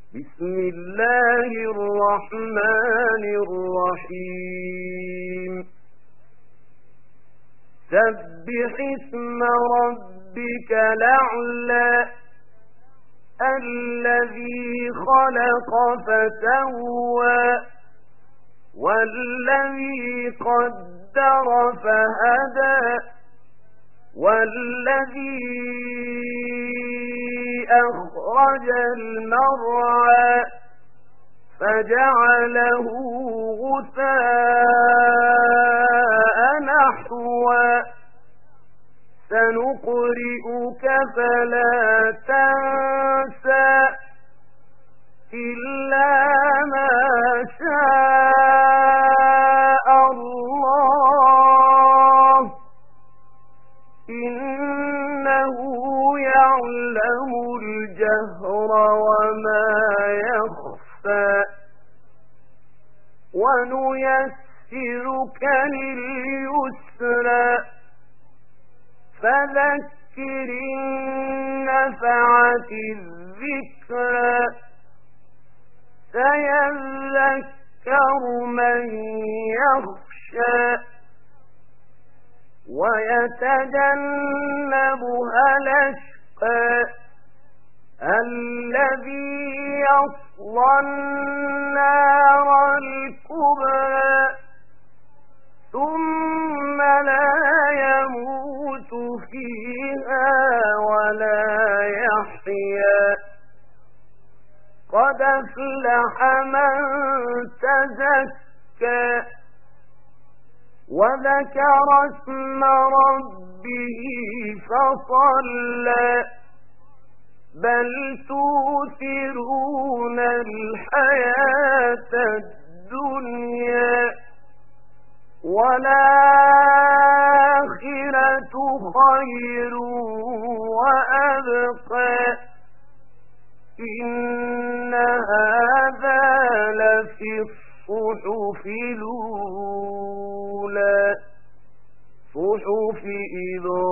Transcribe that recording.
بسم الله الرحمن الرحيم سبح اسم ربك الأعلى الذي خلق فسوى والذي قدر فهدى والذي أخرج المرعى فجعله غثاء نحوا سنقرئك فلا تنسى إلا ما شاء الله إنه يعلم الجهر وما يخفى ونيسرك لليسرى فذكر النفعة الذكرى سيذكر من يخشى ويتجنبها الأشقى الذي يصلى النار الكبرى ثم لا يموت فيها ولا يحيا قد أفلح من تزكى وذكر اسم ربه فصلى بل تؤثرون الحياة الدنيا والآخرة خير وأبقى إن هذا لفي الصحف الأولى صحف إبراهيم